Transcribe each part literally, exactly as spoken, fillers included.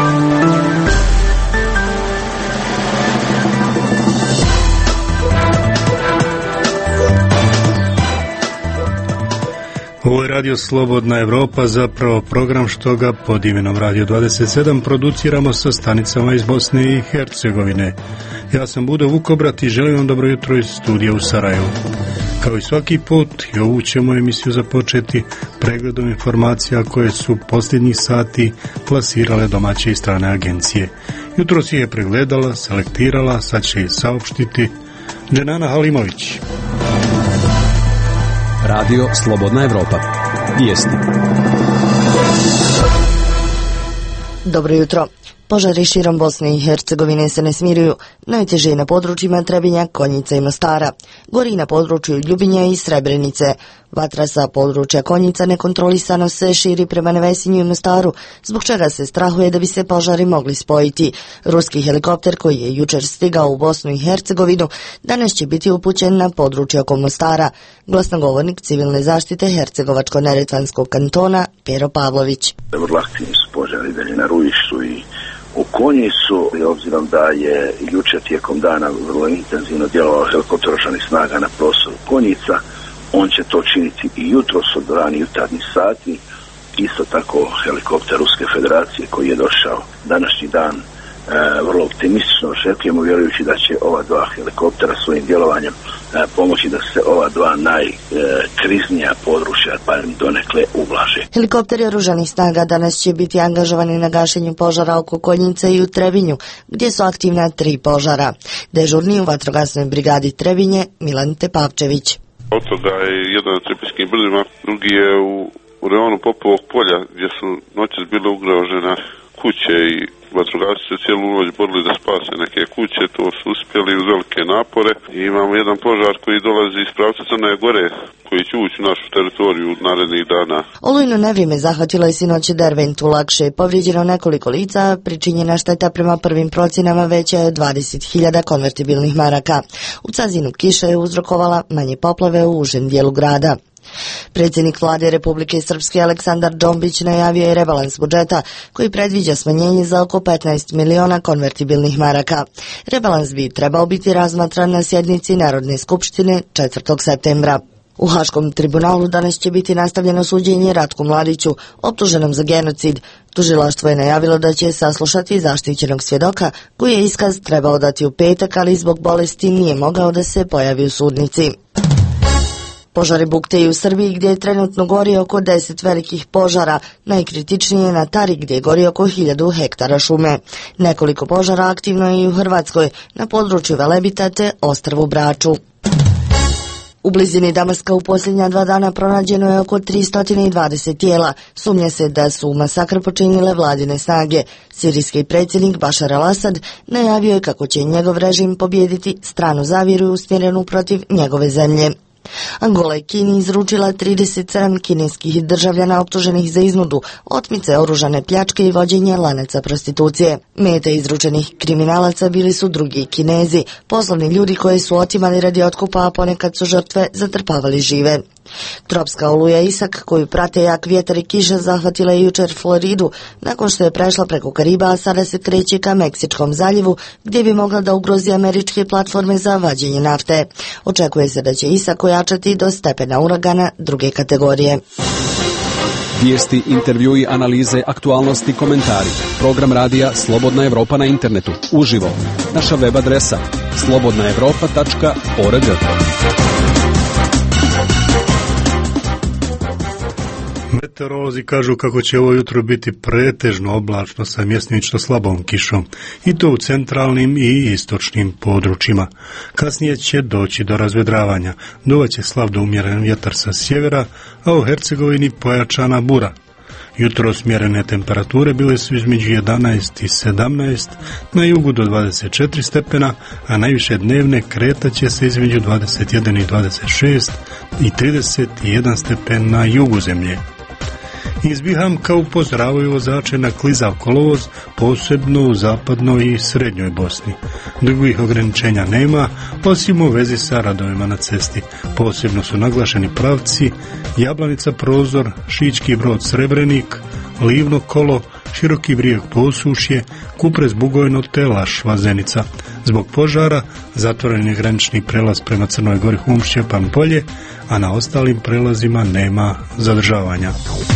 Ovo je Radio Slobodna Evropa, zapravo program što ga pod imenom Radio dvadeset sedam produciramo sa stanicama iz Bosne i Hercegovine. Ja sam Budo Vukobrat i želim vam dobro jutro iz studija u Sarajevu. Kao i svaki put, i ovu ćemo emisiju započeti pregledom informacija koje su posljednjih sati plasirale domaće i strane agencije. Jutro si je pregledala, selektirala, sad će je saopštiti Dženana Halimović. Radio Slobodna Evropa. Vijesti. Dobro jutro. Požari širom Bosne i Hercegovine se ne smiruju. Najteže je na područjima Trebinja, Konjica i Mostara. Gori na području Ljubinja i Srebrenice. Vatra sa područja Konjica nekontrolisano se širi prema Nevesinju i Mostaru, zbog čega se strahuje da bi se požari mogli spojiti. Ruski helikopter koji je jučer stigao u Bosnu i Hercegovinu danas će biti upućen na područje oko Mostara. Glasnogovornik civilne zaštite Hercegovačko-neretvanskog kantona Pero Pavlović. Vrlo aktivni su požari dalje na Rujištu i u Konjicu, i obzirom da je jučer tijekom dana vrlo intenzivno djelovao helikopter oružanih snaga na prostoru Konjica, on će to činiti i jutros od ranih jutarnjih sati. Isto tako helikopter Ruske federacije koji je došao današnji dan e, vrlo optimistično očekujemo, vjerujući da će ova dva helikoptera svojim djelovanjem e, pomoći da se ova dva najkriznija područja barem donekle ublaže. Helikopteri oružanih snaga danas će biti angažovani na gašenju požara oko Konjice i u Trebinju, gdje su aktivna tri požara. Dežurni u vatrogasnoj brigadi Trebinje Milan Tepavčević. Od toga je jedan na Trepinjskim brdima, drugi je u, u reonu Popovog polja, gdje su noćas bile ugrožene kuće i vatrogasci se cijelu noć borili da spase neke kuće, to su uspjeli uz velike napore. I imamo jedan požar koji dolazi iz pravca Crne Gore, koji će ući u našu teritoriju narednih dana. Olujno nevrijeme zahvatilo je sinoć Derventu Lakše, povrijeđeno nekoliko lica, pričinjena šteta prema prvim procjenama veća je dvadeset hiljada konvertibilnih maraka. U Cazinu kiša je uzrokovala manje poplave u užem dijelu grada. Predsjednik vlade Republike Srpske Aleksandar Džombić najavio je rebalans budžeta koji predviđa smanjenje za oko petnaest miliona konvertibilnih maraka. Rebalans bi trebao biti razmatran na sjednici Narodne skupštine četvrtog septembra. U Haškom tribunalu danas će biti nastavljeno suđenje Ratku Mladiću, optuženom za genocid. Tužilaštvo je najavilo da će saslušati zaštićenog svjedoka koji je iskaz trebao dati u petak, ali zbog bolesti nije mogao da se pojavi u sudnici. Požari bukte i u Srbiji gdje je trenutno gori oko deset velikih požara, najkritičnije na Tari gdje gori oko hiljadu hektara šume. Nekoliko požara aktivno je i u Hrvatskoj, na području Velebita te ostrvu Braču. U blizini Damaska u posljednja dva dana pronađeno je oko tristo dvadeset tijela. Sumnja se da su masakr počinile vladine snage. Sirijski predsjednik Bašar al-Asad najavio je kako će njegov režim pobijediti stranu zavjeru usmjerenu protiv njegove zemlje. Angola je Kini izručila trideset sedam kineskih državljana optuženih za iznudu, otmice, oružane pljačke i vođenje lanaca prostitucije. Mete izručenih kriminalaca bili su drugi Kinezi, poslovni ljudi koji su otimali radi otkupa, a ponekad su žrtve zatrpavali žive. Tropska oluja Isak, koju prate jak vjetar i kiša, zahvatila je jučer Floridu, nakon što je prešla preko Kariba, a sada se kreće ka Meksičkom zaljevu, gdje bi mogla da ugrozi američke platforme za vađenje nafte. Očekuje se da će Isak ojačati do stepena uragana druge kategorije. Vijesti, intervjui, analize, aktualnosti, komentari. Program radija Slobodna Evropa na internetu. Uživo. Naša web adresa slobodna evropa tačka org. Meteorolozi kažu kako će ovo jutro biti pretežno oblačno sa mjestimično slabom kišom, i to u centralnim i istočnim područjima. Kasnije će doći do razvedravanja, duvaće slab do umjeren vjetar sa sjevera, a u Hercegovini pojačana bura. Jutro smjerene temperature bile su između jedanaest i sedamnaest, na jugu do dvadeset četiri stepena, a najviše dnevne kretaće se između dvadeset jedan i dvadeset šest i trideset jedan stepen na jugu zemlje. Iz Bihamka upozoravaju vozače na klizav kolovoz, posebno u zapadnoj i srednjoj Bosni. Drugih ograničenja nema, osim u vezi sa radovima na cesti. Posebno su naglašeni pravci Jablanica Prozor, Šički Brod Srebrenik, Livno Kolo, Široki brijeg Posušje, Kupres Bugojno te Lašva Zenica. Zbog požara zatvoren je granični prelaz prema Crnoj Gori Humšće Pampolje, a na ostalim prelazima nema zadržavanja.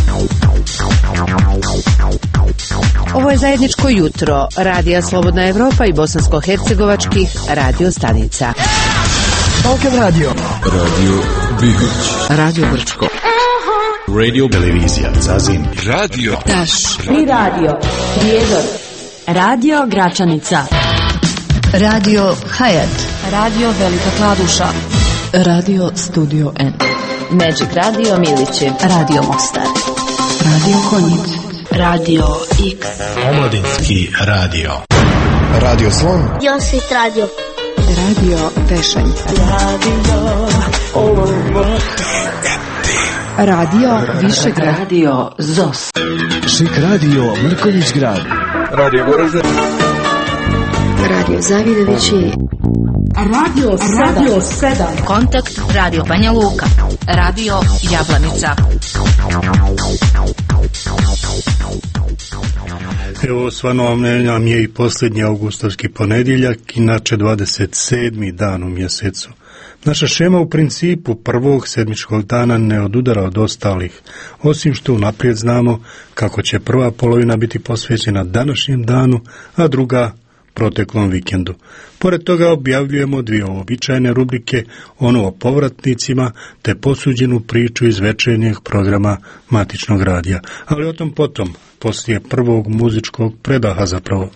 Ovo je zajedničko jutro Radija Slobodna Evropa i bosansko-hercegovačkih radio stanica. Balkan radio. Radio Bihać. Radio Brčko. Radio Televizija Zazin. Radio Taš. I radio Prijedor. Radio Gračanica. Radio Hayat. Radio Velika Kladuša. Radio Studio N. Magic Radio Milići. Radio Mostar. Radio Konjic. Radio X. Omladinski radio. Radio Slon. Josit radio. Radio Tešanj. Radio Olomouc. Radio Višegrad. Radio Zos. Šik radio Mrkonjić grad. Radio Goražde. Radio Zavidovići. Radio Radio sedam. Kontakt Radio Banja Luka. Radio Jablanica. Evo, svano nam je i posljednji augustovski ponedjeljak, inače dvadeset sedmi dan u mjesecu. Naša šema u principu prvog sedmičkog dana ne odudara od ostalih, osim što unaprijed znamo kako će prva polovina biti posvećena današnjem danu, a druga proteklom vikendu. Pored toga objavljujemo dvije uobičajene rubrike, onu o povratnicima te posuđenu priču iz večernjeg programa Matičnog radija. Ali o tom potom, poslije prvog muzičkog predaha zapravo.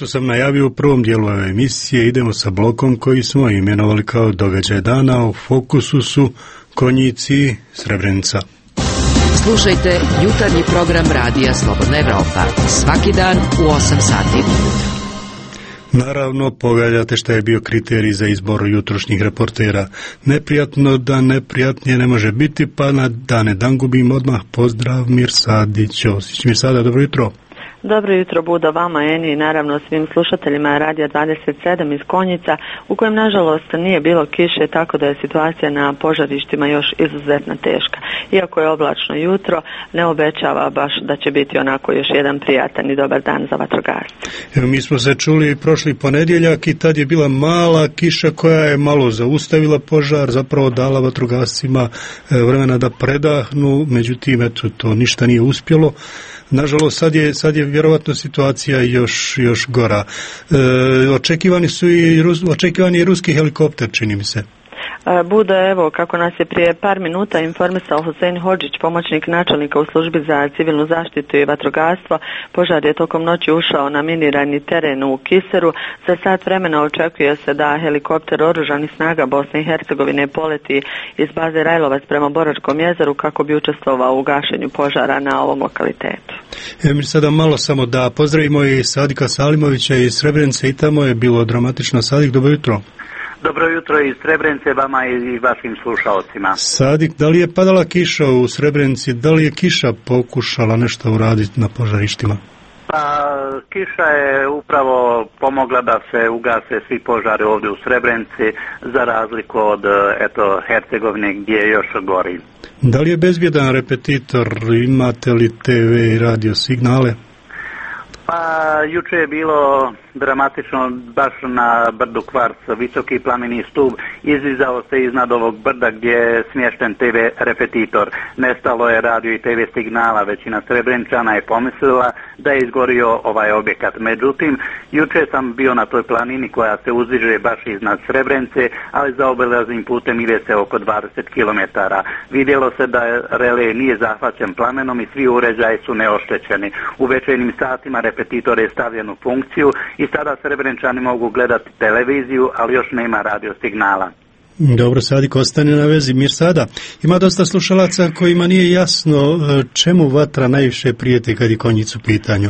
što sam najavio u prvom dijelu ove emisije, idemo sa blokom koji smo imenovali kao događaj dana. U fokusu su Konjici, Srebrenica. Slušajte jutarnji program Radija Slobodna Evropa svaki dan u osam sati. Naravno, pogađate šta je bio kriterij za izbor jutrošnjih reportera. Neprijatno da neprijatnije ne može biti, pa na da ne dan gubim odmah pozdrav Mirsadi Ćosić. Mirsada, dobro jutro. Dobro jutro Budo vama, Eni i naravno svim slušateljima Radija dvadeset sedam iz Konjica, u kojem nažalost nije bilo kiše, tako da je situacija na požarištima još izuzetno teška. Iako je oblačno jutro, ne obećava baš da će biti onako još jedan prijatan i dobar dan za vatrogasce. Evo, mi smo se čuli prošli ponedjeljak i tad je bila mala kiša koja je malo zaustavila požar, zapravo dala vatrogascima vremena da predahnu, međutim eto, to ništa nije uspjelo. Nažalost, sad je, sad je vjerovatno situacija još, još gora. E, očekivani su i, očekivani i ruski helikopter, čini mi se. Budo, evo, kako nas je prije par minuta informisao Husein Hodžić, pomoćnik načelnika u službi za civilnu zaštitu i vatrogastvo, požar je tokom noći ušao na minirani teren u Kiseru. Za sat vremena očekuje se da helikopter oružanih snaga Bosne i Hercegovine poleti iz baze Rajlovac prema Boračkom jezeru kako bi učestvovao u gašenju požara na ovom lokalitetu. E, mi sada malo samo da pozdravimo i Sadika Salimovića iz Srebrenice, i tamo je bilo dramatično. Sadik, dobro jutro. Dobro jutro iz Srebrenice vama i vašim slušalcima. Sadik, da li je padala kiša u Srebrenici, da li je kiša pokušala nešto uraditi na požarištima? Pa, kiša je upravo pomogla da se ugase svi požari ovdje u Srebrenici, za razliku od eto, Hercegovine gdje je još gori. Da li je bezbjedan repetitor, imate li te ve i radio signale? Pa, juče je bilo dramatično baš na brdu Kvarc, visoki plameni stup izizao se iznad ovog brda gdje je smješten te ve repetitor. Nestalo je radio i te ve signala, većina Srebrenčana je pomislila da je izgorio ovaj objekat. Međutim, juče sam bio na toj planini koja se uzdiže baš iznad Srebrenice, ali za obilaznim putem ide se oko dvadeset kilometara. Vidjelo se da relej nije zahvaćen plamenom i svi uređaji su neoštećeni. U večernjim satima repetitor je stavljen u funkciju i sada Srebrenčani mogu gledati televiziju, ali još nema radio signala. Dobro, Sadik, ostane na vezi. Mirsada, ima dosta slušalaca kojima nije jasno čemu vatra najviše prijeti kad je Konjic u pitanju.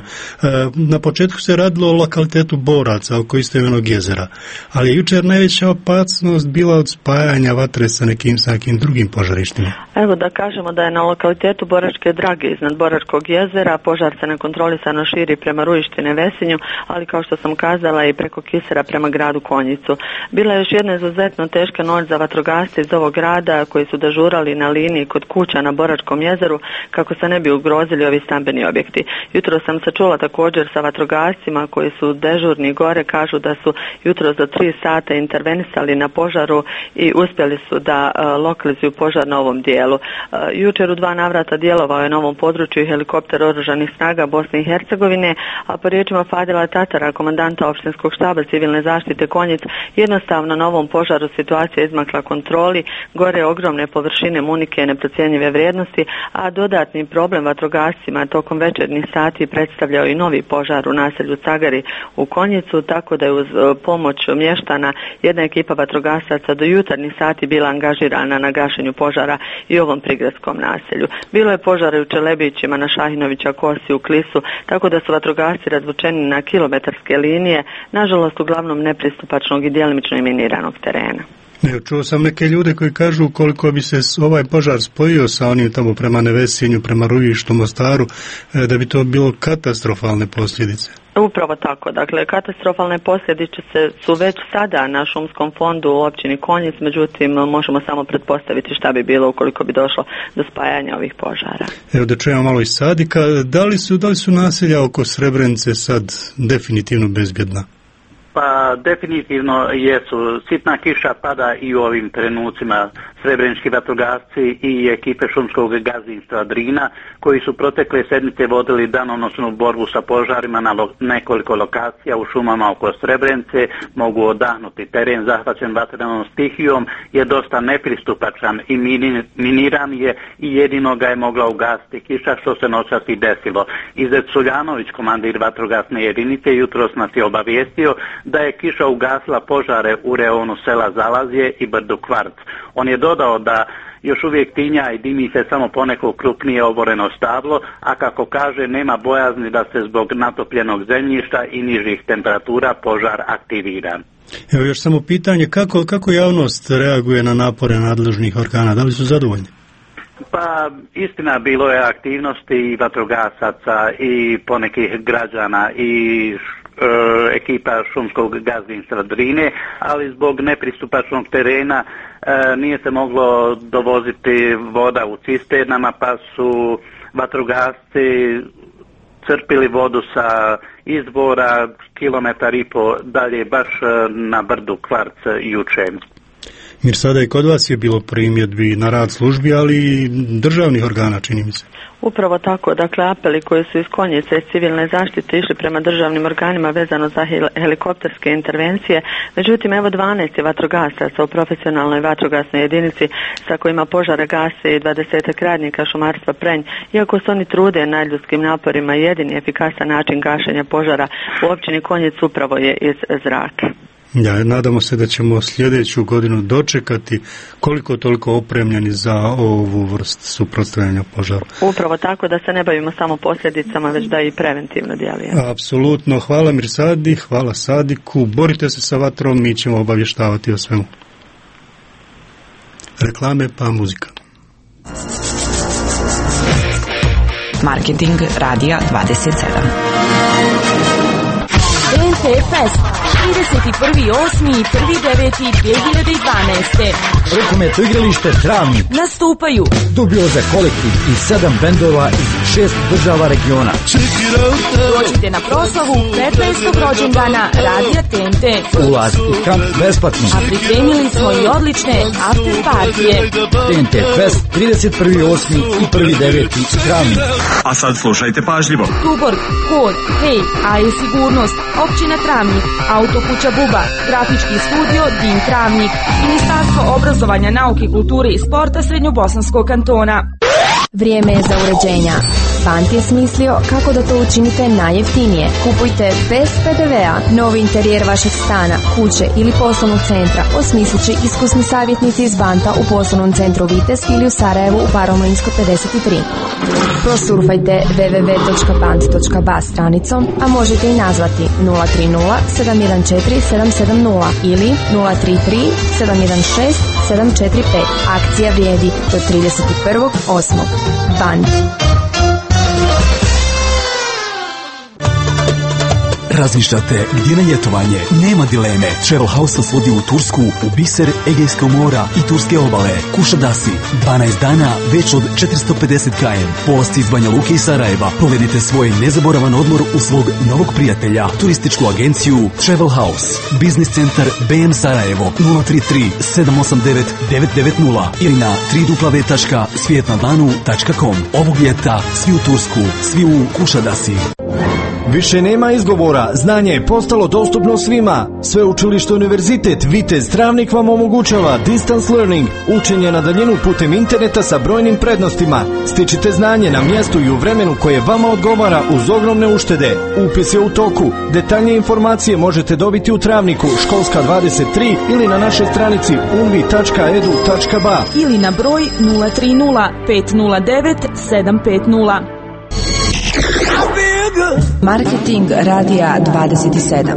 Na početku se radilo o lokalitetu Boraca oko istoimenog jezera, ali je jučer najveća opasnost bila od spajanja vatre sa nekim, sa nekim drugim požarištima. Evo da kažemo da je na lokalitetu Boračke Drage iznad Boračkog jezera požar se nekontrolisano širi prema Rujištine Vesinju, ali kao što sam kazala i preko Kisera prema gradu Konjicu. Bila je još jedna izuzetno teška noć za vatrogasce iz ovog grada koji su dežurali na liniji kod kuća na Boračkom jezeru kako se ne bi ugrozili ovi stambeni objekti. Jutro sam se čula također sa vatrogascima koji su dežurni gore, kažu da su jutro za tri sata intervenisali na požaru i uspjeli su da uh, lokalizuju požar na ovom dijelu. Uh, jučer u dva navrata djelovao je na ovom području helikopter oružanih snaga Bosne i Hercegovine, a po riječima Fadila Tatara, komandanta opštinskog štaba civilne zaštite Konjic, jednostavno na ovom požaru situacija izmakla kontroli, gore ogromne površine munike neprocjenjive vrijednosti, a dodatni problem vatrogascima tokom večernjih sati predstavljao i novi požar u naselju Cagari u Konjicu, tako da je uz pomoć mještana jedna ekipa vatrogasaca do jutarnjih sati bila angažirana na gašenju požara i ovom prigradskom naselju. Bilo je požara u Čelebićima, na Šahinovića kosi, u Klisu, tako da su vatrogasci razvučeni na kilometarske linije, nažalost uglavnom nepristupačnog i djelimično miniranog terena. Ne, čuo sam neke ljude koji kažu koliko bi se ovaj požar spojio sa onim tamo prema Nevesinju, prema Rujištu, Mostaru, da bi to bilo katastrofalne posljedice. Upravo tako, dakle katastrofalne posljedice su već sada na šumskom fondu u općini Konjic, međutim možemo samo pretpostaviti šta bi bilo ukoliko bi došlo do spajanja ovih požara. Evo da čujemo malo iz Sadika, da li su, da li su naselja oko Srebrenice sad definitivno bezbjedna? Pa definitivno jesu. Sitna kiša pada i u ovim trenucima. srebrenički vatrogasci i ekipe šumskog gazdinstva Drina, koji su protekle sedmice vodili danonoćnu borbu sa požarima na lo- nekoliko lokacija u šumama oko Srebrenice, mogu odahnuti. Teren zahvaćen vatrenom stihijom je dosta nepristupačan i mini- miniran je i jedino ga je mogla ugasiti kiša, što se noćas i desilo. Izet Suljanović, komandir vatrogasne jedinice, jutros nas je obavijestio da je kiša ugasila požare u reonu sela Zalazje i brdu Kvarc. On je dodao da još uvijek tinja i dimi se samo poneko krupnije oboreno stablo, a kako kaže nema bojazni da se zbog natopljenog zemljišta i nižih temperatura požar aktivira. Evo još samo pitanje, kako, kako javnost reaguje na napore nadležnih organa, da li su zadovoljni? Pa istina, bilo je aktivnosti i vatrogasaca i ponekih građana i e, ekipa šumskog gazdinstva Drine, ali zbog nepristupačnog terena e, nije se moglo dovoziti voda u cisternama, pa su vatrogasci crpili vodu sa izvora kilometar i po dalje, baš na brdu Kvarc juče. Mir, sada i kod vas je bilo primjedbi na rad službi, ali i državnih organa, čini mi se. Upravo tako, dakle apeli koji su iz Konjice i civilne zaštite išli prema državnim organima vezano za helikopterske intervencije, međutim evo dvanaest je vatrogasaca u profesionalnoj vatrogasnoj jedinici sa kojima požare gase i dvadesetak radnika šumarstva Prenj, iako se oni trude nadljudskim naporima, jedini efikasan način gašenja požara u općini Konjic upravo je iz zraka. Ja, nadamo se da ćemo sljedeću godinu dočekati koliko toliko opremljeni za ovu vrst suprotstavljanja požara. Upravo tako, da se ne bavimo samo posljedicama, već da i preventivno djelujemo. Apsolutno. Hvala Mirsadi, hvala Sadiku. Borite se sa vatrom, mi ćemo obavještavati o svemu. Reklame pa muzika. Marketing Radija dvadeset sedam. en te Fest, trideset prvi osmi i prvi deveti dvije hiljade dvanaeste. Rukometno igralište Travnik. Nastupaju Dubioza kolektiv i sedam bendova iz šest država regiona. Dođite na proslavu petnaestog rođendana Radija T N T. Ulaz i kamp besplatni. A pripremili smo i odlične after partije. T N T Fest, trideset prvi osmi i prvi deveti Travnik. A sad slušajte pažljivo. Tuborg, Kod, Hej, A je sigurnost, Općina Travnik, Autokuća Buba, Grafički studio Din Travnik, Ministarstvo obrazovanja, nauke, kulture i sporta Srednjobosanskog kantona. Vrijeme je za uređenja. Bant je smislio kako da to učinite najjeftinije. Kupujte bez P D V-a novi interijer vašeg stana, kuće ili poslovnog centra. Osmislit će iskusni savjetnici iz Banta u poslovnom centru Vites ili u Sarajevu u Paromlinskoj pedeset tri. Prosurfajte w w w točka bant točka ba stranicom, a možete i nazvati nula tri nula sedam jedan četiri sedam sedam nula ili nula tri tri sedam jedan šest sedam četiri pet. Akcija vrijedi do trideset prvog osmog Bant. Razmišljate gdje na ljetovanje? Nema dileme. Travel House vas vodi u Tursku, u biser Egejskog mora i turske obale. Kušadasi, dvanaest dana, već od četiristo pedeset kilometara. Posti iz Banja Luke i Sarajeva. Provedite svoj nezaboravan odmor u svog novog prijatelja. Turističku agenciju Travel House. Biznis centar B M Sarajevo nula tri tri sedam osam devet devet devet nula ili na w w w točka svijetnadlanu točka com. Ovog ljeta svi u Tursku, svi u Kušadasi. Više nema izgovora, znanje je postalo dostupno svima. Sveučilište Univerzitet Vitez Travnik vam omogućava distance learning, učenje na daljinu putem interneta sa brojnim prednostima. Stičite znanje na mjestu i u vremenu koje vama odgovara uz ogromne uštede. Upis je u toku. Detaljnije informacije možete dobiti u Travniku, školska dvadeset tri ili na našoj stranici unvi točka edu točka ba ili na broj nula tri nula pet nula devet sedam pet nula. Marketing Radija dvadeset sedam.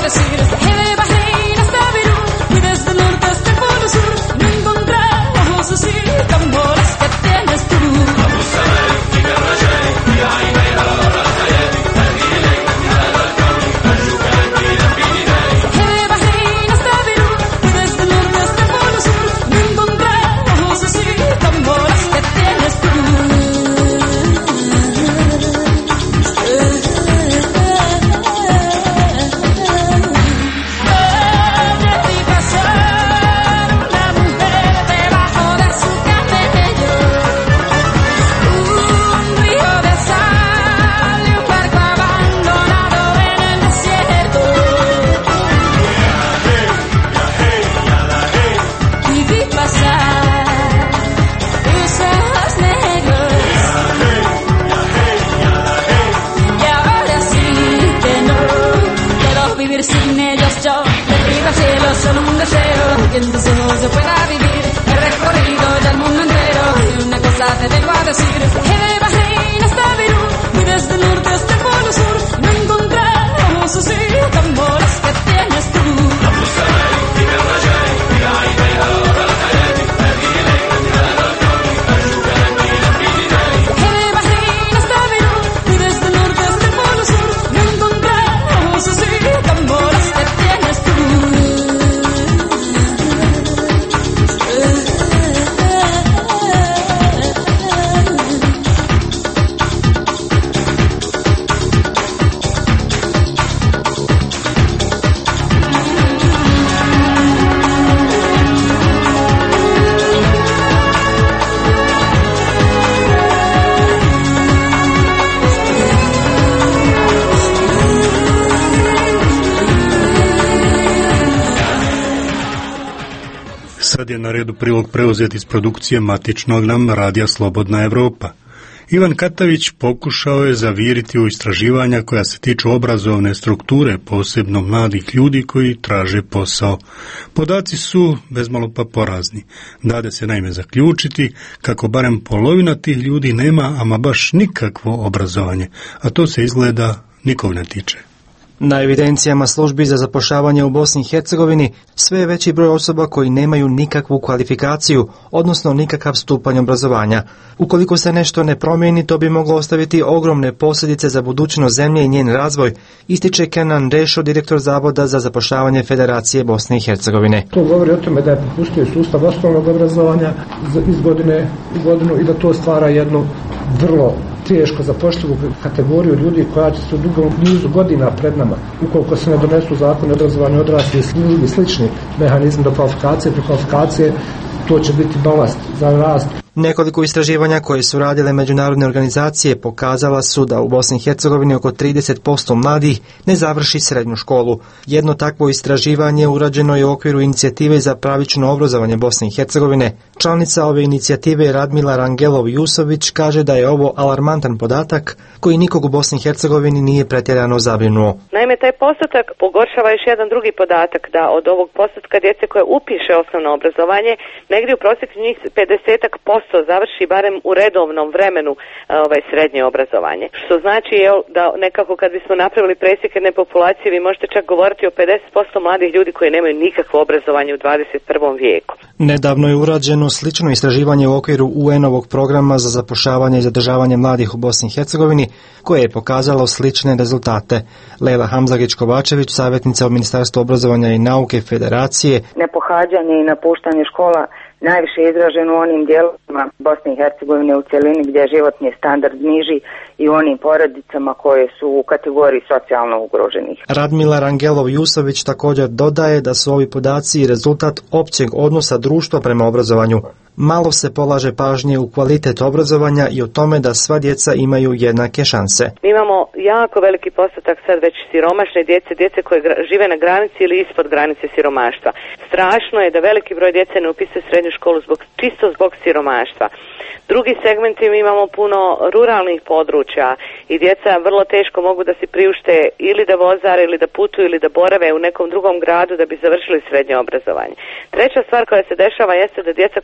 decir. Hey, Bahrein, hasta Perú, y desde el norte hasta el polo sur, no encontramos así tambores que tienes tú. Hey, Bahrein, hasta Perú, y desde el norte hasta el polo sur, no encontramos así tambores que tienes tú. Solo un deseo que en tus ojos se pueda vivir. He recorrido ya el mundo entero y una cosa te vengo a decir. Hey, Bahrein hasta Perú y desde el norte hasta el polo sur, no encontramos así tambores que tienes tú. Hey, Bahrein hasta Perú y desde el norte hasta el polo sur, no encontramos así tambores que tienes tú. Sad je na redu prilog preuzet iz produkcije matičnog nam radija Slobodna Evropa. Ivan Katavić pokušao je zaviriti u istraživanja koja se tiču obrazovne strukture, posebno mladih ljudi koji traže posao. Podaci su bezmalo pa porazni. Dade se naime zaključiti kako barem polovina tih ljudi nema ama baš nikakvo obrazovanje, a to se izgleda nikog ne tiče. Na evidencijama službi za zapošljavanje u Bosni i Hercegovini sve je veći broj osoba koji nemaju nikakvu kvalifikaciju, odnosno nikakav stupanj obrazovanja. Ukoliko se nešto ne promijeni, to bi moglo ostaviti ogromne posljedice za budućnost zemlje i njen razvoj, ističe Kenan Rešo, direktor Zavoda za zapošljavanje Federacije Bosne i Hercegovine. To govori o tome da je propustio sustav osnovnog obrazovanja iz godine u godinu i da to stvara jednu vrlo teško zapošljivu kategoriju ljudi koja će se u dugom nizu godina pred nama. Ukoliko se ne donesu zakon o obrazovanju odraslih i slični mehanizmi do kvalifikacije, prekvalifikacije, to će biti balast za rast. Nekoliko istraživanja koje su radile međunarodne organizacije pokazala su da u Bosni i Hercegovini oko trideset posto mladih ne završi srednju školu. Jedno takvo istraživanje urađeno je u okviru inicijative za pravično obrazovanje Bosne i Hercegovine. Članica ove inicijative Radmila Rangelov-Jusović kaže da je ovo alarmantan podatak koji nikog u Bosni i Hercegovini nije pretjerano zabrinuo. Naime, taj postotak pogoršava još jedan drugi podatak, da od ovog postotka djece koje upiše osnovno obrazovanje, negdje u prosjeku njih pedeset posto završi barem u redovnom vremenu ovaj, srednje obrazovanje. Što znači je da nekako kad bismo napravili presjek jedne populacije, vi možete čak govoriti o pedeset posto mladih ljudi koji nemaju nikakvo obrazovanje u dvadeset prvom vijeku. Nedavno je urađeno slično istraživanje u okviru U N-ovog programa za zapošljavanje i zadržavanje mladih u Bosni i Hercegovini, koje je pokazalo slične rezultate. Lejla Hamzagić-Kovačević, savjetnica u Ministarstvu obrazovanja i nauke Federacije. Nepohađanje i napuštanje škola najviše izraženo u onim dijelovima Bosne i Hercegovine u cjelini gdje je životni standard niži i u onim porodicama koje su u kategoriji socijalno ugroženih. Radmila Rangelov-Jusović također dodaje da su ovi podaci rezultat općeg odnosa društva prema obrazovanju. Malo se polaže pažnje u kvalitet obrazovanja i o tome da sva djeca imaju jednake šanse. Mi imamo jako veliki postotak sad već siromašne djece, djece koje žive na granici ili ispod granice siromaštva. Strašno je da veliki broj djece ne upisuje srednju školu zbog, čisto zbog siromaštva. Drugi segmenti, mi imamo puno ruralnih područja i djeca vrlo teško mogu da si priušte ili da vozare ili da putuju ili da borave u nekom drugom gradu da bi završili srednje obrazovanje. Treća stvar koja se dešava jeste da djeca koja upišu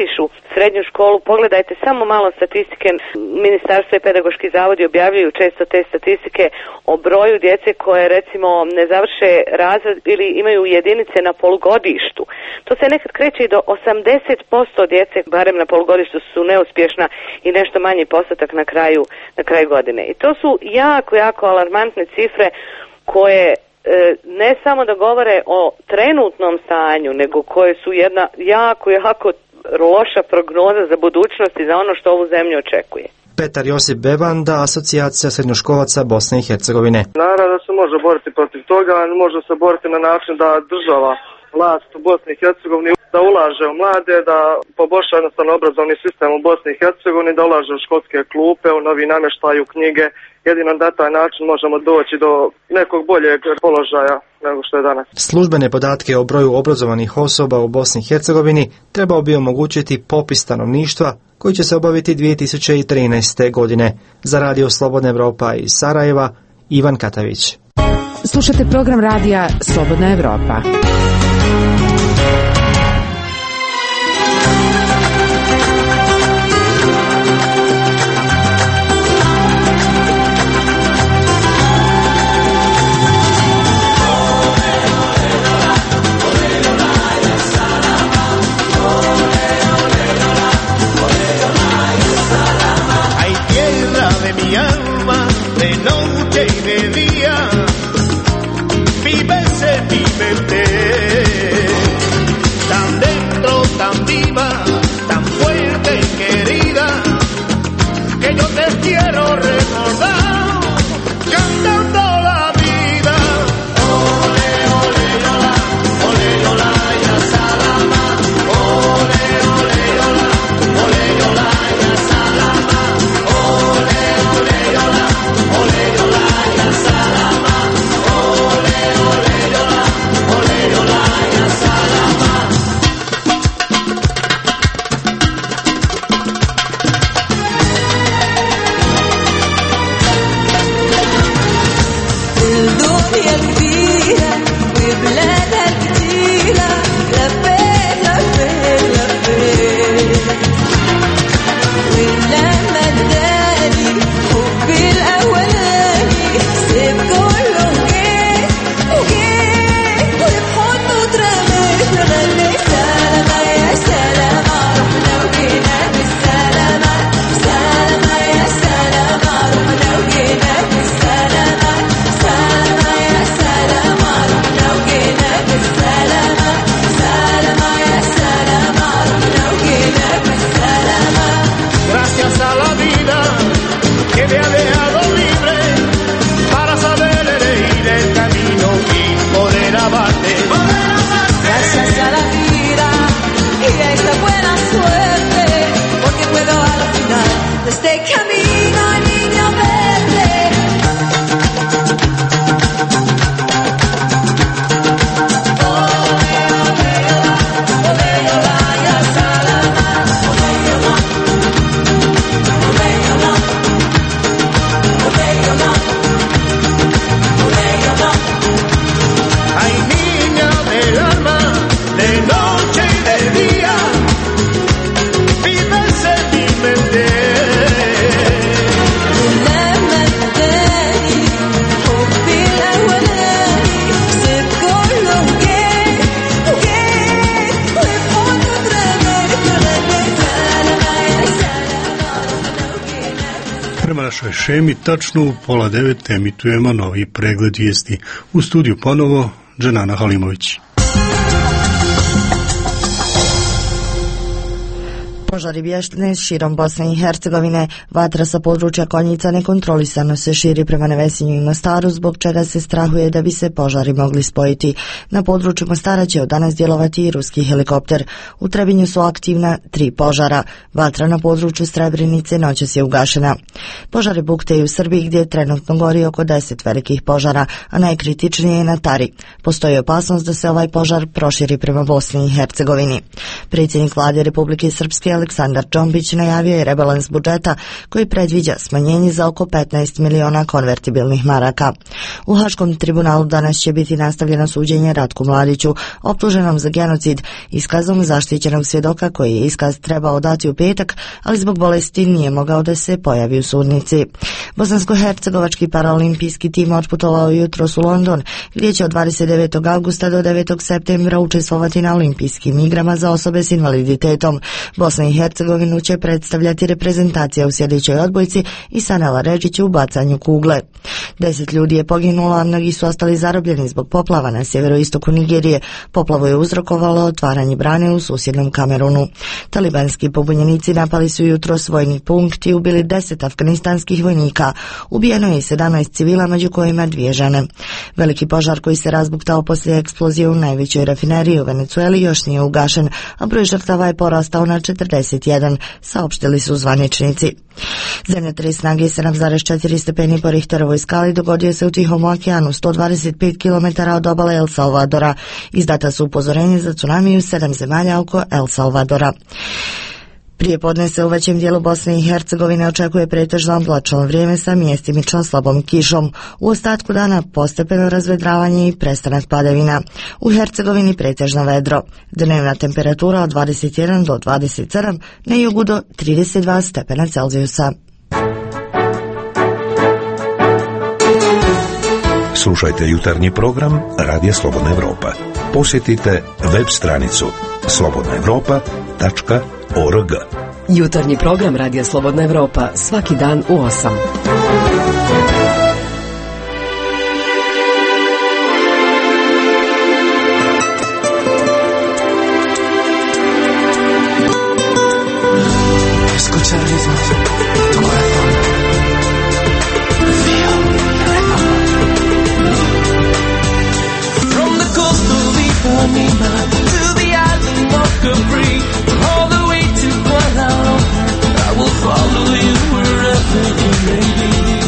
upišu srednju školu. Pogledajte samo malo statistike, ministarstvo i pedagoški zavodi objavljuju često te statistike o broju djece koje recimo ne završe razred ili imaju jedinice na polugodištu. To se nekad kreće i do osamdeset posto djece, barem na polugodištu, su neuspješna i nešto manji postotak na kraju, na kraju godine. I to su jako, jako alarmantne cifre koje e, ne samo da govore o trenutnom stanju, nego koje su jedna jako, jako loša prognoza za budućnost i za ono što ovu zemlju očekuje. Petar Josip Bevanda, asocijacija srednjoškolaca Bosne i Hercegovine. Naravno da se može boriti protiv toga, može se boriti na način da država, vlast u Bosni i Hercegovini da ulaže u mlade, da poboljša jednostavno obrazovni sistem u Bosni i Hercegovini, da ulaže u školske klupe, u novi namještaj, u knjige. Jedino na taj način možemo doći do nekog boljeg položaja nego što je danas. Službene podatke o broju obrazovanih osoba u Bosni i Hercegovini trebao bi omogućiti popis stanovništva koji će se obaviti dvije tisuće trinaeste. godine. Za Radio Slobodna Evropa iz Sarajeva, Ivan Katavić. Slušate program radija Slobodna Evropa. Šemi, tačno u pola devet emitujemo novi pregled vijesti. U studiju ponovo Dženana Halimović. Požari bještine širom Bosne i Hercegovine. Vatra sa područja Konjica nekontrolisano se širi prema Nevesinju i Mostaru, zbog čega se strahuje da bi se požari mogli spojiti. Na području Mostara će od danas djelovati i ruski helikopter. U Trebinju su aktivna tri požara. Vatra na području Srebrenice noćas je ugašena. Požari bukte u Srbiji, gdje trenutno gori oko deset velikih požara, a najkritičnije je na Tari. Postoji opasnost da se ovaj požar proširi prema Bosni i Hercegovini. Predsjednik vlade Republike Srpske Aleksandar Džombić najavio je rebalans budžeta koji predviđa smanjenje za oko petnaest miliona konvertibilnih maraka. U Haškom tribunalu danas će biti nastavljeno suđenje Ratku Mladiću, optuženom za genocid, iskazom zaštićenog svjedoka koji je iskaz trebao dati u petak, ali zbog bolesti nije mogao da se pojavi u sudnici. Bosansko-hercegovački paraolimpijski tim otputovao jutros u London, gdje će od dvadeset devetog avgusta do devetog septembra učestvovati na olimpijskim igrama za osobe s invaliditetom. Bosna i Hercegovinu će predstavljati reprezentacija u sjedićoj odbojci i Sanela Redžić u bacanju kugle. Deset ljudi je poginulo, a mnogi su ostali zarobljeni zbog poplava na sjeveroistoku Nigerije. Poplavu je uzrokovalo otvaranje brane u susjednom Kamerunu. Talibanski pobunjenici napali su jutros vojni punkt i ubili deset afganistanskih vojnika. Ubijeno je i sedamnaest civila, među kojima dvije žene. Veliki požar koji se razbuktao poslije eksplozije u najvećoj rafineriji u Venecueli još nije ugašen, a broj žrtava je porastao na četrdeset jedan, saopštili su zvaničnici. Zemljotres snage sedam zarez četiri stepeni po Richterovoj skali dogodio se u Tihom okeanu, sto dvadeset pet kilometara od obale El Salvadora. Izdata su upozorenje za tsunami u sedam zemalja oko El Salvadora. Prije podne se u većem dijelu Bosne i Hercegovine očekuje pretežno oblačno vrijeme sa mjestimično slabom kišom. U ostatku dana postepeno razvedravanje i prestanak padavina. U Hercegovini pretežno vedro. Dnevna temperatura od dvadeset jedan do dvadeset sedam, na jugu do trideset dva stepena Celzijusa. Slušajte jutarnji program Radija Slobodna Evropa. Posjetite web stranicu slobodna evropa tačka org. Jutarnji program Radija Slobodna Evropa svaki dan u osam. From the coast of Ipanema to the island of Capri, all the way to Kuala Lumpur, I will follow you wherever you may be.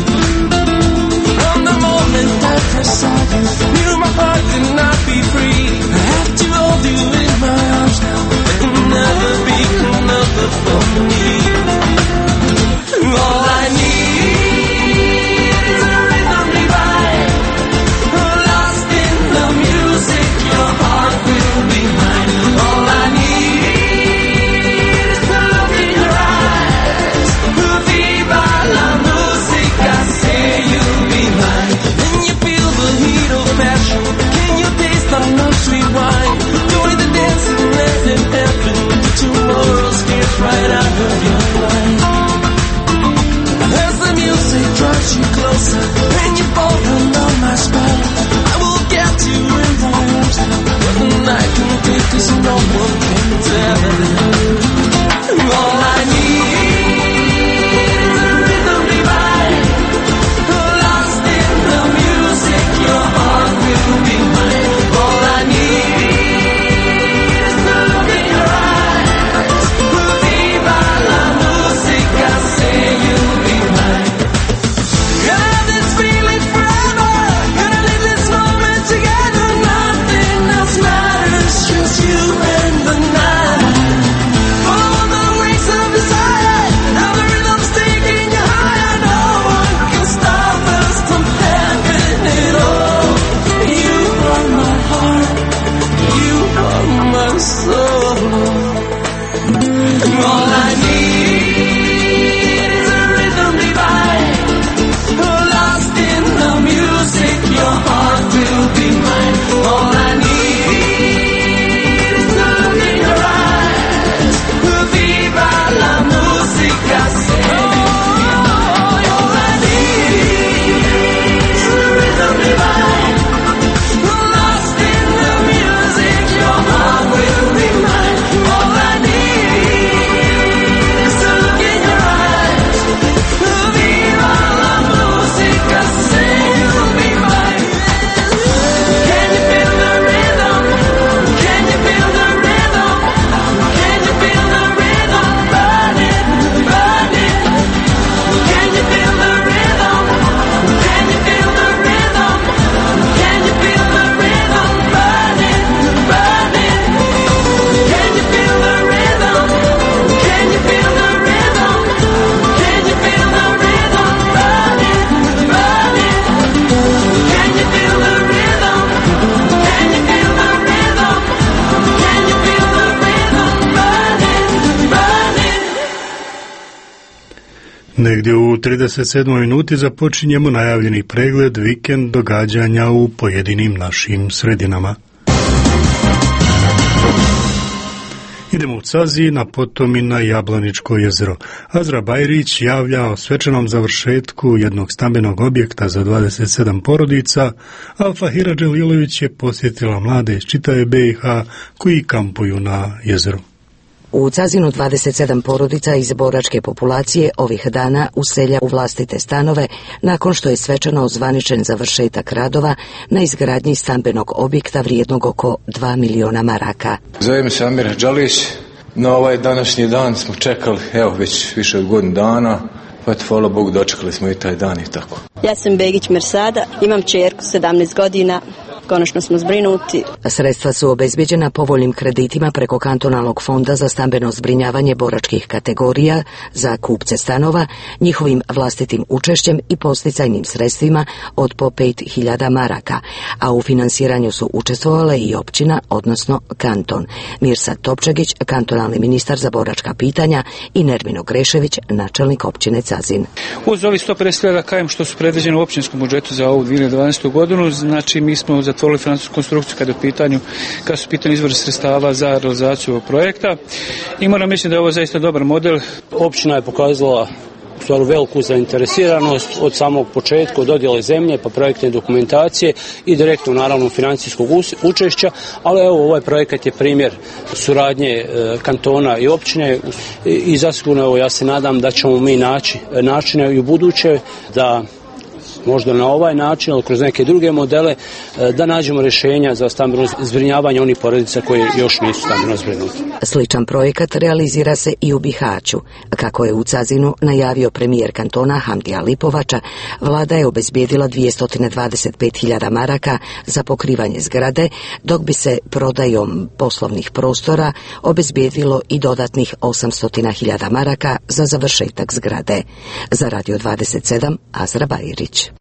Negdje u trideset sedmoj minuti započinjemo najavljeni pregled vikend događanja u pojedinim našim sredinama. Idemo u Cazin, a potom i na Jablaničko jezero. Azra Bajrić javlja o svečanom završetku jednog stambenog objekta za dvadeset sedam porodica, a Fahira Dželilović je posjetila mlade iz čitave B i H koji kampuju na jezeru. U Cazinu dvadeset sedam porodica iz boračke populacije ovih dana uselja u vlastite stanove nakon što je svečano ozvaničen završetak radova na izgradnji stambenog objekta vrijednog oko dva miliona maraka. Zovem se Amir Đalić. Na ovaj današnji dan smo čekali, evo, već više od godinu dana. Pa hvala Bogu, dočekali smo i taj dan i tako. Ja sam Begić Mersada, imam čerku sedamnaest godina. Konačno smo zbrinuti. Sredstva su obezbeđena povoljnim kreditima preko kantonalnog fonda za stambeno zbrinjavanje boračkih kategorija za kupce stanova, njihovim vlastitim učešćem i posticajnim sredstvima od po pet hiljada maraka, a u finansiranju su učestvovale i općina, odnosno kanton. Mirsad Topčegić, kantonalni ministar za boračka pitanja, i Nermino Grešević, načelnik općine Cazin. Uz ovi sto pedeset hiljada kajem što su predviđeni u općinskom budžetu za ovu dvije hiljade dvanaestu. godinu, znači mi smo zatvorili financijsku konstrukciju kada je u pitanju, kada su pitanje izvori sredstava za realizaciju ovog projekta. I moram misliti da je ovo zaista dobar model. Općina je pokazala u stvari veliku zainteresiranost od samog početka, od dodjele zemlje pa projektne dokumentacije i direktno naravno financijskog učešća, ali evo ovaj projekat je primjer suradnje kantona i općine i zasigurno evo ja se nadam da ćemo mi naći načine i u buduće da možda na ovaj način, ali kroz neke druge modele, da nađemo rješenja za stambeno zbrinjavanje onih porodica koje još nisu stambeno zbrinuti. Sličan projekat realizira se i u Bihaću. Kako je u Cazinu najavio premijer kantona Hamdija Lipovača, vlada je obezbijedila dvjesto dvadeset pet hiljada maraka za pokrivanje zgrade, dok bi se prodajom poslovnih prostora obezbijedilo i dodatnih osamsto hiljada maraka za završetak zgrade. Za Radio dvadeset sedam, Azra Bajrić.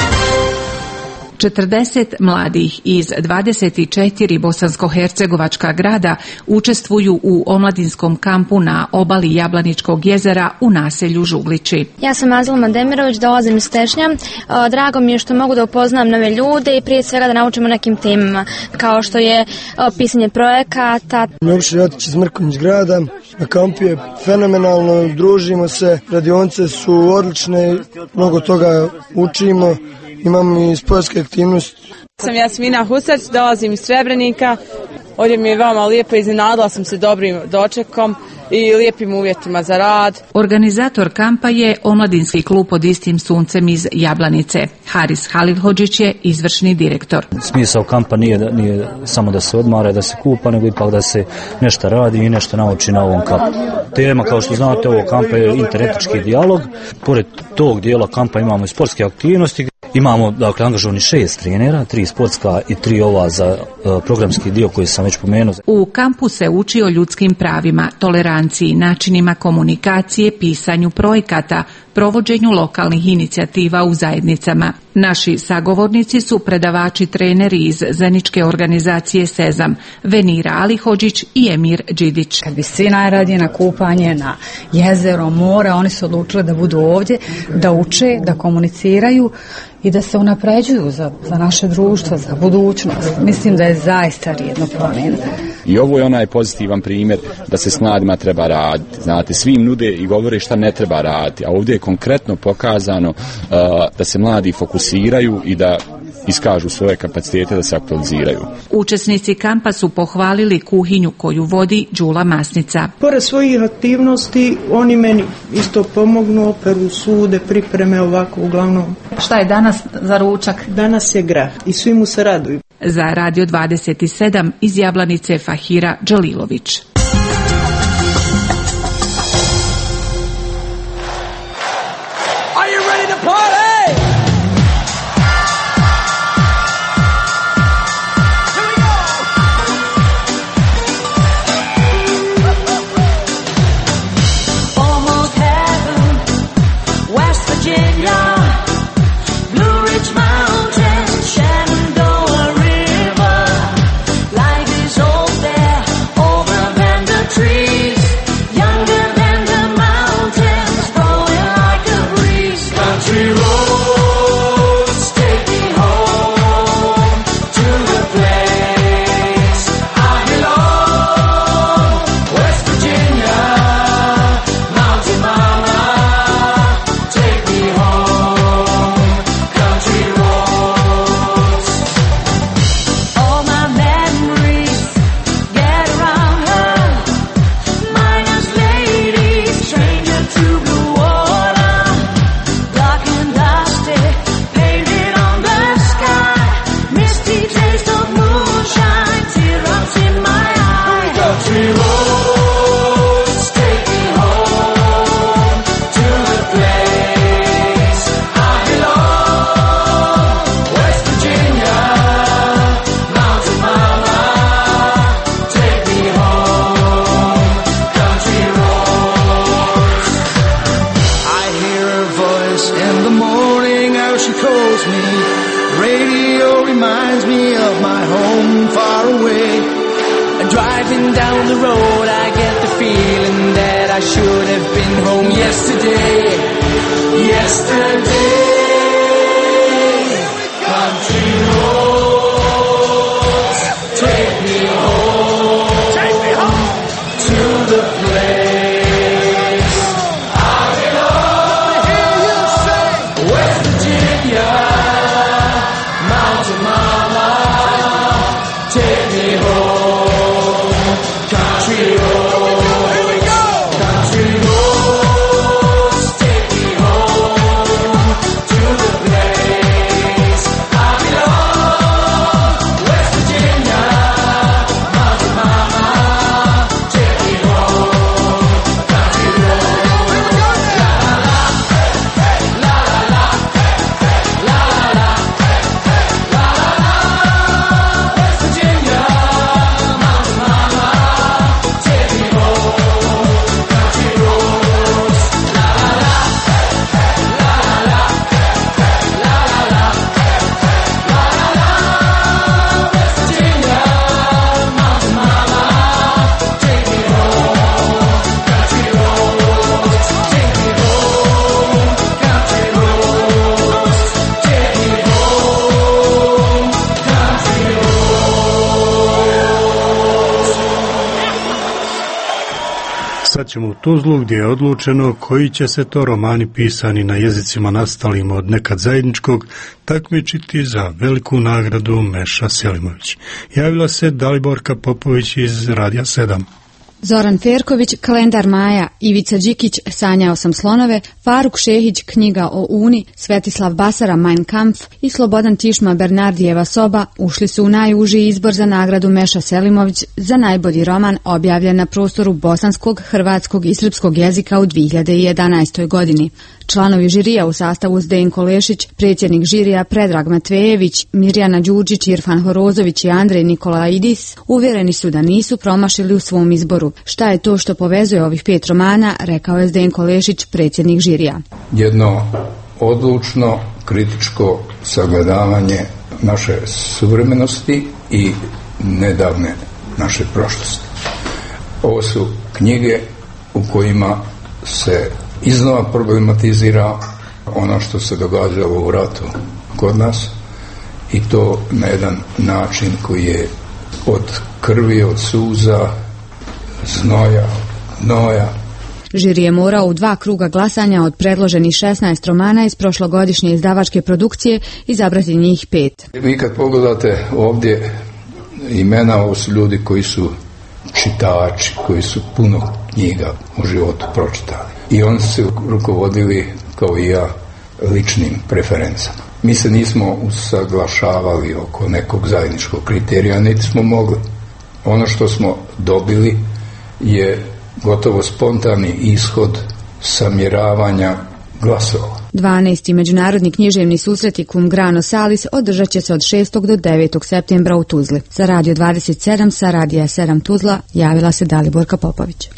četrdeset mladih iz dvadeset četiri bosansko-hercegovačka grada učestvuju u omladinskom kampu na obali Jablaničkog jezera u naselju Žuglići. Ja sam Azlama Demirović, dolazim iz Tešnja. Drago mi je što mogu da upoznam nove ljude i prije svega da naučimo nekim temama, kao što je pisanje projekata. Ljubši Jotić iz Mrkonjić grada. Na kampu je fenomenalno, družimo se, radionice su odlične, mnogo toga učimo. Imamo i sportske aktivnosti. Sam Jasmina Husać, dolazim iz Srebrenika. Ovdje mi je veoma lijepo, iznenadila sam se dobrim dočekom i lijepim uvjetima za rad. Organizator kampa je omladinski klub pod istim suncem iz Jablanice. Haris Halilhodžić je izvršni direktor. Smisao kampa nije, da, nije samo da se odmara, da se kupa, nego ipak da se nešto radi i nešto nauči na ovom kampu. Tema, kao što znate, ovog kampa je interetički dijalog. Pored tog dijela kampa imamo i sportske aktivnosti. Imamo, dakle, angažovani šest trenera, tri sportska i tri ova za uh, programski dio koji sam već pomenuo. U kampu se uči o ljudskim pravima, toleranciji, načinima komunikacije, pisanju projekata, provođenju lokalnih inicijativa u zajednicama. Naši sagovornici su predavači treneri iz zeničke organizacije Sezam, Venira Alihodžić i Emir Đidić. Kad bi svi najradije na kupanje, na jezero, more, oni su odlučili da budu ovdje, da uče, da komuniciraju i da se unapređuju za, za naše društvo, za budućnost. Mislim da je zaista vrijedno promjena. I ovo je onaj pozitivan primjer da se s mladima treba raditi. Znate, svi im nude i govore šta ne treba raditi, a ovdje je konkretno pokazano uh, da se mladi fokusiraju i da iskažu svoje kapacitete, da se aktualiziraju. Učesnici kampa su pohvalili kuhinju koju vodi Đula Masnica. Pored svojih aktivnosti, oni meni isto pomognu, operu, sude, pripreme, ovako uglavnom. Šta je danas za ručak? Danas je grah i svi mu se raduju. Za Radio dvadeset sedam iz Jablanice Fahira Dželilović. Are you ready to party? Shenandoah River, life is old there over there. reminds me of my home far away. Driving down the road, I get the feeling that I should have been home yesterday. Yesterday, country roads, take me home, take me home to the place I belong. I hear you say, West Virginia, Mountain Mama, take me home, country roads, here we go, country roads, take me home to the place I belong. West Virginia, Mountain Mama, take me home, country roads. La la la, la la la, la la la, West Virginia, Mountain Mama, take me home, country roads. La la la, la la la, la la la, la la la, West Virginia, Mountain Mama, take me home, country roads. Take me home, country roads. Take me home, country roads. Sad ćemo u Tuzlu gdje je odlučeno koji će se to romani pisani na jezicima nastalim od nekad zajedničkog takmičiti za veliku nagradu Meša Selimović. Javila se Daliborka Popović iz Radija sedam. Zoran Ferković, Kalendar Maja, Ivica Đikić, Sanjao sam slonove, Faruk Šehić, Knjiga o Uni, Svetislav Basara, Mein Kampf i Slobodan Tišma, Bernardijeva soba ušli su u najuži izbor za nagradu Meša Selimović za najbolji roman objavljen na prostoru bosanskog, hrvatskog i srpskog jezika u dvije hiljade jedanaestoj. godini. Članovi žirija u sastavu Zdenko Lešić, predsjednik žirija Predrag Matvejević, Mirjana Đurđić, Irfan Horozović i Andrej Nikolaidis uvjereni su da nisu promašili u svom izboru. Šta je to što povezuje ovih pet romana, rekao je Zdenko Lešić, predsjednik žirija. Jedno odlučno, kritičko sagledavanje naše suvremenosti i nedavne naše prošlosti. Ovo su knjige u kojima se iznova problematizira ono što se događalo u ratu kod nas i to na jedan način koji je od krvi, od suza, znoja, noja. Žiri je morao u dva kruga glasanja od predloženih šesnaest romana iz prošlogodišnje izdavačke produkcije izabrati njih pet. Vi kad pogledate ovdje imena, ovo su ljudi koji su čitači, koji su puno knjiga u životu pročitali. I oni su se rukovodili, kao i ja, ličnim preferencama. Mi se nismo usaglašavali oko nekog zajedničkog kriterija, niti smo mogli. Ono što smo dobili je gotovo spontani ishod samjeravanja glasova. dvanaesti međunarodni književni susreti Cum Grano Salis održat će se od šestog do devetog septembra u Tuzli. Za Radio dvadeset sedam sa Radija sedam Tuzla javila se Daliborka Popović.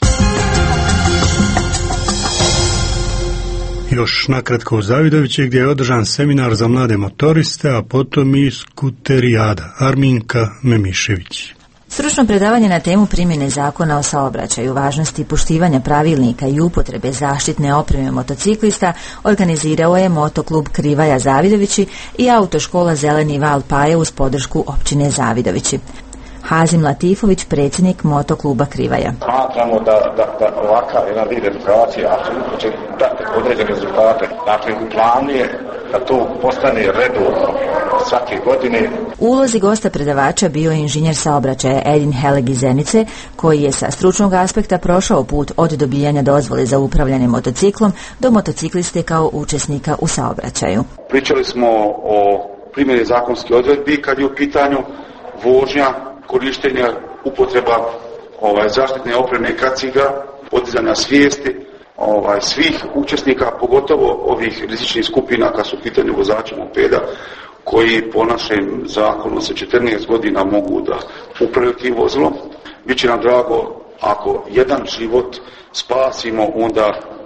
Još nakratko u Zavidoviće gdje je održan seminar za mlade motoriste, a potom i skuterijada. Arminka Memišević. Stručno predavanje na temu primjene zakona o saobraćaju, važnosti poštivanja pravilnika i upotrebe zaštitne opreme motociklista organizirao je Motoklub Krivaja Zavidovići i Autoškola Zeleni val Paje uz podršku općine Zavidovići. Hazim Latifović, predsjednik Motokluba Krivaja. Smatramo da, da, da ovakav jedan vid edukacije apsolutno će dati određene rezultate. Dakle, u planu je da to postane redovno svake godine. U ulozi gosta predavača bio je inženjer saobraćaja Edin Heleg iz Zenice, koji je sa stručnog aspekta prošao put od dobijanja dozvole za upravljanje motociklom do motocikliste kao učesnika u saobraćaju. Pričali smo o primjeni zakonskih odredbi kad je u pitanju vožnja, korištenja, upotreba ovaj, zaštitne opreme i kaciga, podizanja svijesti ovaj, svih učesnika, pogotovo ovih rizičnih skupina kad su u pitanju vozači mopeda, koji po našem zakonu sa četrnaest godina mogu da upravljaju tim vozilom. Biće nam drago ako jedan život spasimo, onda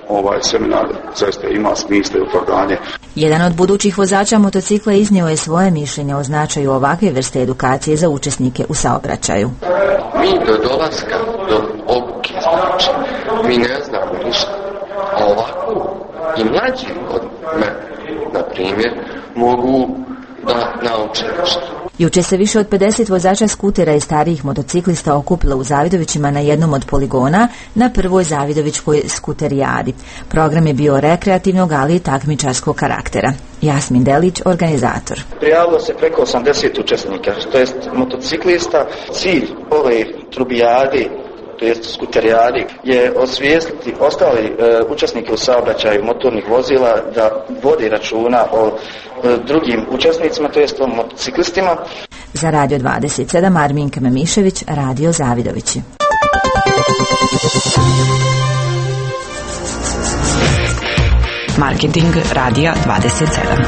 ovaj seminar zaista ima smisla i opravdanje. Jedan od budućih vozača motocikla iznio je svoje mišljenje o značaju ovakve vrste edukacije za učesnike u saobraćaju. Mi do dolaska do obuke, znači, mi ne znamo ništa. A ovako i mlađi od mene, na primjer, mogu da nauče nešto. Juče se više od pedeset vozača skutera i starijih motociklista okupilo u Zavidovićima na jednom od poligona na prvoj Zavidovićkoj skuterijadi. Program je bio rekreativnog, ali i takmičarskog karaktera. Jasmin Delić, organizator. Prijavilo se preko osamdeset učesnika, to jest motociklista. Cilj ove trubijadi, to jest skuterijadi, je osvijestiti ostali e, učesnike u saobraćaju motornih vozila da vodi računa o e, drugim učesnicima, to jest o motociklistima. Za Radio dvadeset sedam Arminka Memišević, Radio Zavidovići. Marketing Radija dvadeset sedam.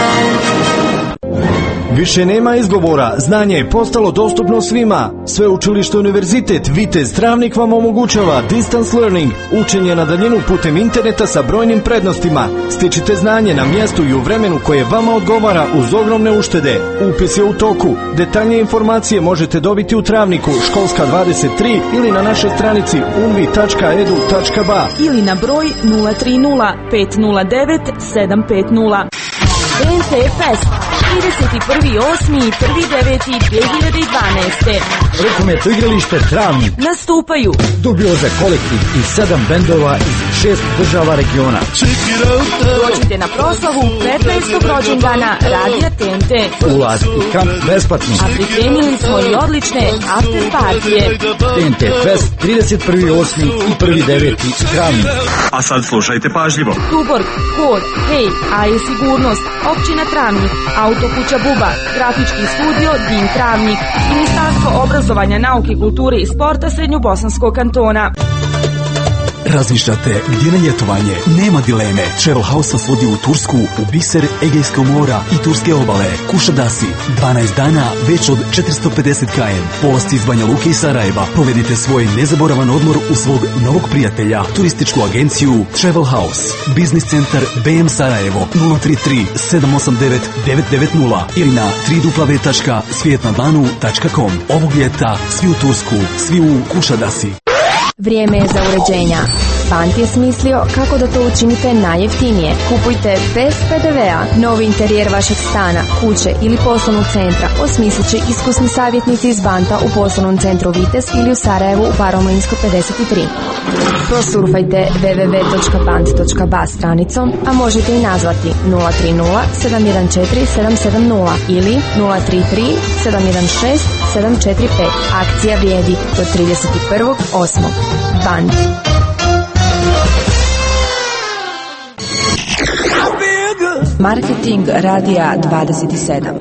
Više nema izgovora, znanje je postalo dostupno svima. Sveučilište Univerzitet Vitez Travnik vam omogućava distance learning, učenje na daljinu putem interneta sa brojnim prednostima. Stičite znanje na mjestu i u vremenu koje vama odgovara uz ogromne uštede. Upis je u toku. Detaljnije informacije možete dobiti u Travniku, školska dvadeset tri ili na našoj stranici unvi tačka edu tačka ba ili na broj nula tri nula pet nula devet sedam pet nula. B N T Fest trideset prvi osmi i prvi deveti dvije hiljade dvanaeste. Rukometno igralište Travnik. Nastupaju Dubioza kolektiv i sedam bendova iz šest država regiona. Dođite na proslavu petnaestog rođendana Radija T N T. Ulaz i kamp besplatni. A pripremili smo i odlične after partije. T N T Fest trideset prvi osmi i prvi deveti Travnik. A sad slušajte pažljivo. Tuborg, Kod, Hej, A je sigurnost, Općina Travnik, Autokuća Buba, Grafički studio Din Travnik, Ministarstvo obrazovanja, nauke, kulture i sporta Srednjobosanskog kantona. Razmišljate gdje na ljetovanje? Nema dileme. Travel House vas vodi u Tursku, u biser Egejskog mora i turske obale. Kušadasi, dvanaest dana, već od četiristo pedeset kilometara. Polasti iz Banja Luke i Sarajeva. Provedite svoj nezaboravan odmor u svog novog prijatelja. Turističku agenciju Travel House. Biznis centar B M Sarajevo nula tri tri sedam osam devet devet devet nula ili na w w w tačka svijetnadlanu tačka com. Ovog ljeta svi u Tursku, svi u Kušadasi. Vrijeme je za uređenja. Bant je smislio kako da to učinite najjeftinije. Kupujte bez P D V-a. Novi interijer vašeg stana, kuće ili poslovnog centra osmislit će iskusni savjetnici iz Banta u poslovnom centru Vitez ili u Sarajevu u Paromlinskoj pedeset tri. Prosurfajte w w w tačka bant tačka ba stranicom, a možete i nazvati nula tri nula sedam jedan četiri sedam sedam nula ili nula tri tri sedam jedan šest sedam četiri pet. Akcija vrijedi do trideset prvog osmog Bant. Marketing Radija dvadeset sedam.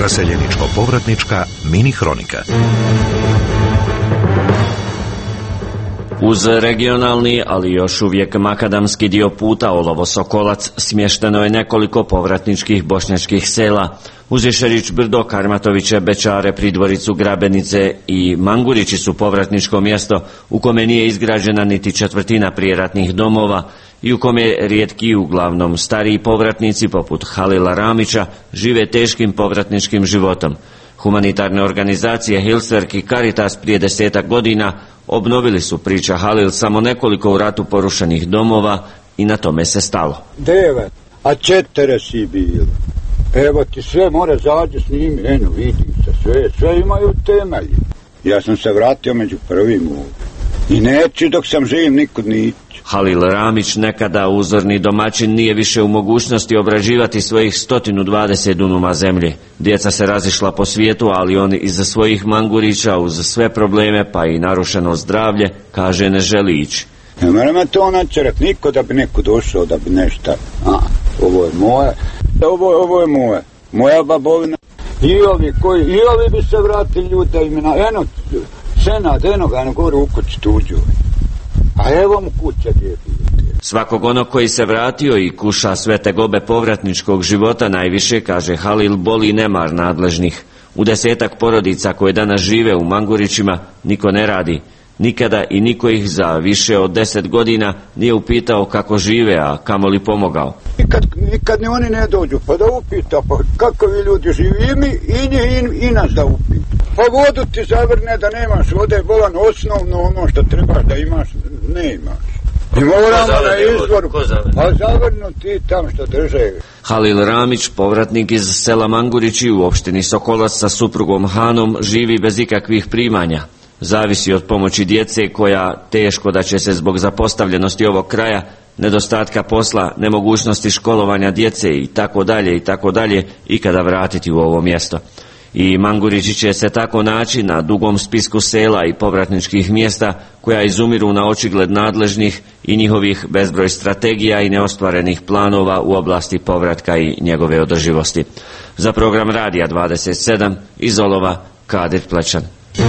Raseljeničko-povratnička mini hronika. Uz regionalni, ali još uvijek makadamski dio puta Olovo-Sokolac smješteno je nekoliko povratničkih bošnjačkih sela. Uz Ješerić brdo, Karmatoviće, Bečare, Pridvoricu, Grabenice i Mangurići su povratničko mjesto u kome nije izgrađena niti četvrtina prijeratnih domova i u kome rijetki, uglavnom stariji povratnici poput Halila Ramića žive teškim povratničkim životom. Humanitarne organizacije Hilswerk i Caritas prije desetak godina obnovili su, priča Halil, samo nekoliko u ratu porušenih domova i na tome se stalo. Devet, a četere si bilo. Evo ti sve mora zađe s njim, eno vidim se, sve, sve imaju temelji. Ja sam se vratio među prvim ovdje. I neću dok sam živim nikud nići. Halil Ramić, nekada uzorni domaćin, nije više u mogućnosti obrađivati svojih sto dvadeset dunuma zemlje. Djeca se razišla po svijetu, ali on iza svojih Mangurića uz sve probleme pa i narušeno zdravlje, kaže, ne želi ići. Ne mora me to načerat, niko da bi neko došao, da bi nešto. A, ovo je moje, ovo, ovo je moje, moja babovina. I ovi koji, i ovi bi se vratili ljudi imena, eno, Senad, eno ga, eno gore u kući tuđu. A evo mu kuća gdje je bilo. Svakog onog koji se vratio i kuša sve tegobe povratničkog života najviše, kaže Halil, boli nemar nadležnih. U desetak porodica koje danas žive u Mangurićima niko ne radi. Nikada i niko ih za više od deset godina nije upitao kako žive, a kamoli pomogao. Nikad, nikad ni oni ne dođu, pa da upita, pa kako vi ljudi živi, i mi, i njih, i, i nas da upita. Pa vodu ti zavrne da nemaš vode, bolan osnovno ono što trebaš da imaš, ne imaš. I moramo na izvoru, pa zavrnu ti tam što drže. Halil Ramić, povratnik iz sela Mangurići u opštini Sokolac sa suprugom Hanom, živi bez ikakvih primanja. Zavisi od pomoći djece koja teško da će se zbog zapostavljenosti ovog kraja, nedostatka posla, nemogućnosti školovanja djece i tako dalje i tako dalje ikada vratiti u ovo mjesto. I Mangurići će se tako naći na dugom spisku sela i povratničkih mjesta koja izumiru na očigled nadležnih i njihovih bezbroj strategija i neostvarenih planova u oblasti povratka i njegove održivosti. Za program Radija dvadeset sedam iz Olova, Kadir Plečan.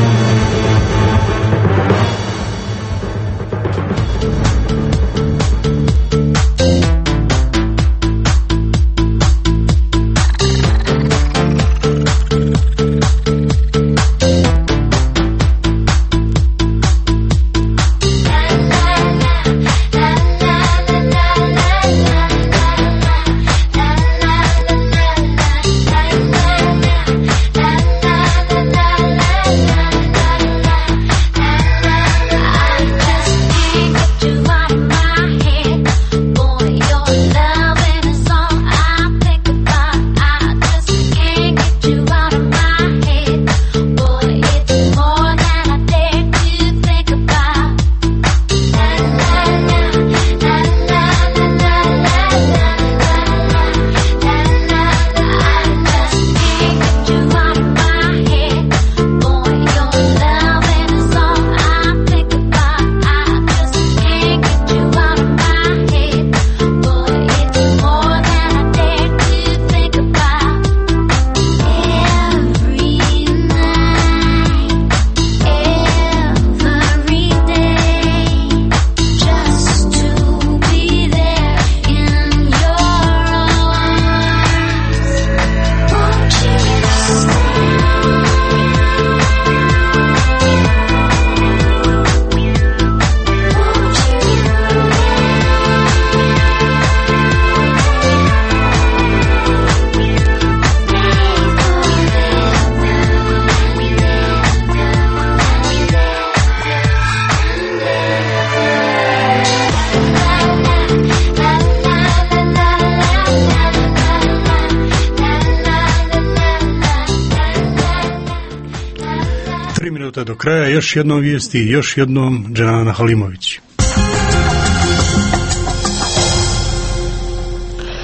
Do kraja još jednom vijesti i još jednom Dženana Halimović.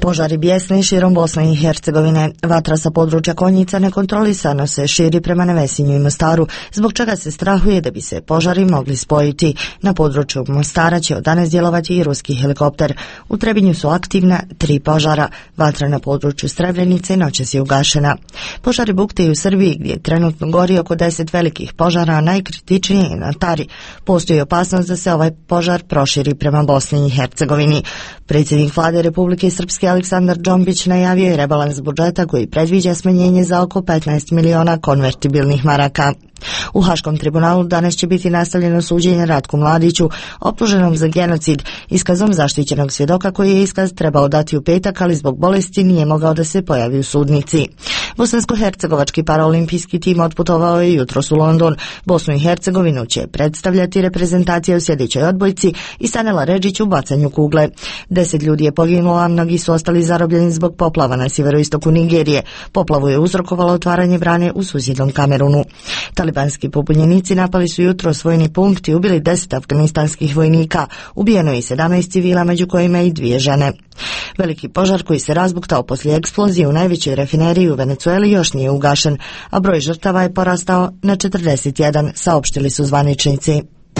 Požari bijesni širom Bosne i Hercegovine. Vatra sa područja Konjica nekontrolisano se širi prema Nevesinju i Mostaru, zbog čega se strahuje da bi se požari mogli spojiti. Na području Mostara će od danas djelovati i ruski helikopter. U Trebinju su aktivna tri požara. Vatra na području Srebrenice noćas je ugašena. Požari buktaju u Srbiji, gdje trenutno gori oko deset velikih požara, a najkritičnije je na Tari. Postoji opasnost da se ovaj požar proširi prema Bosni i Hercegovini. Predsjednik vlade Republike Srpske Aleksandar Džombić najavio je rebalans budžeta koji predviđa smanjenje za oko petnaest miliona konvertibilnih maraka. U Haškom tribunalu danas će biti nastavljeno suđenje Ratku Mladiću, optuženom za genocid, iskazom zaštićenog svjedoka koji je iskaz trebao dati u petak, ali zbog bolesti nije mogao da se pojavi u sudnici. Bosansko-hercegovački paraolimpijski tim otputovao je jutros u London. Bosnu i Hercegovinu će predstavljati reprezentacija u sljedećoj odbojci i Sanela Redžić u bacanju kugle. Deset ljudi je poginulo, a mnogi su ostali zarobljeni zbog poplava na sjeveroistoku Nigerije. Poplavu je uzrokovalo otvaranje brane u susjednom Kamerunu. Talibanski pobunjenici napali su jutro vojni punkt i ubili deset afganistanskih vojnika. Ubijeno je i sedamnaest civila, među kojima i dvije žene. Veliki požar koji se razbuktao poslije eksplozije u najvećoj rafineriji u Venecueli još nije ugašen, a broj žrtava je porastao na četrdeset jedan, saopštili su zvaničnici.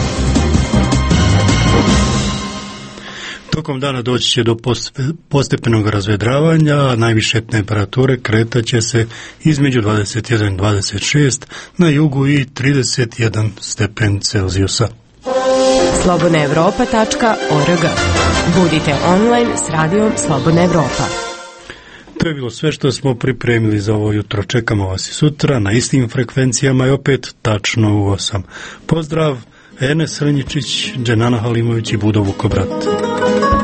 Tokom dana doći će do postepenog razvedravanja, a najviše temperature kretaće se između dvadeset jedan i dvadeset šest, na jugu i trideset jedan stepen Celzijusa. slobodna evropa tačka org. Budite online s radijom Slobodna Evropa. To je bilo sve što smo pripremili za ovo jutro. Čekamo vas i sutra na istim frekvencijama i opet tačno u osam. Pozdrav, Enes Renjičić, Dženana Halimović i Budo Vukobrat.